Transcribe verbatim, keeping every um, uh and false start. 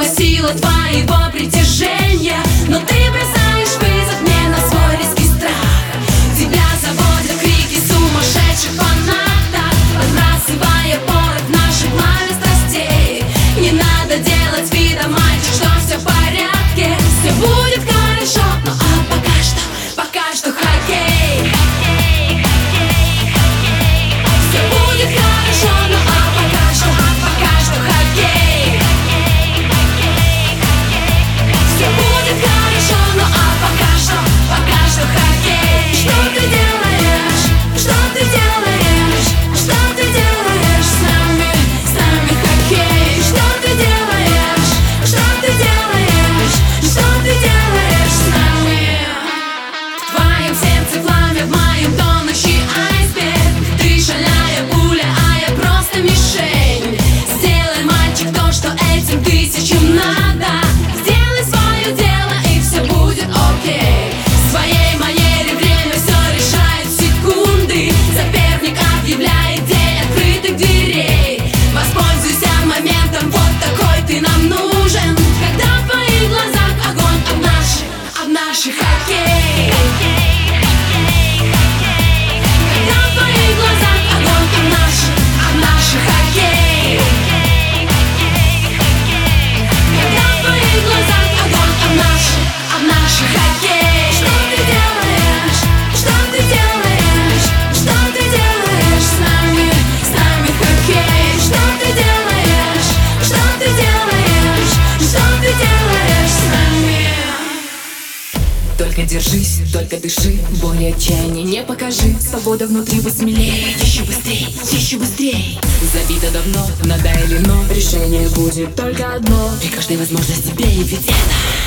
невыносима сила твоего притяжения. Но ты бросаешь вызов мне на свой резкий страх. Тебя заводят крики сумасшедших фанатов, отбрасывая порох в наше пламя страстей. Не надо делать вида, мальчик, что все в порядке. Все будет хорошо, ну а пока что, пока что хоккей. Все будет хорошо, ну а пока что, пока что хоккей. Все будет хорошо, ну а пока что, пока что хоккей. Что ты делаешь? Что ты делаешь? Что ты делаешь с нами? С нами хоккей. Что ты делаешь? Что ты делаешь? Что ты делаешь с нами? В твоем сердце пламя, в моем тонущий айсберг. Ты шальная пуля, а я просто мишень. Сделай, мальчик, то, что этим тысячам надо. Сделай свое дело, и все будет окей. В своей манере время все решает в секунды. Соперник объявляет день открытых дверей. Воспользуйся моментом, вот такой ты нам нужен. Когда в твоих глазах огонь, а в наших, а в наших хоккей. Когда в твоих глазах огонь, а в наших, а в наших хоккей. Когда в твоих глазах огонь, а в наших, а в наших хоккей. Что ты делаешь? Что ты делаешь? Что ты делаешь с нами? С нами хоккей. Что ты делаешь? Что ты делаешь? Что ты делаешь с нами? Только держись, только дыши, боли отчаяния не покажи. Свобода внутри посмелее, еще быстрей, еще быстрей. Забито давно, надо или но, решение будет только одно. При каждой возможности бей, ведь это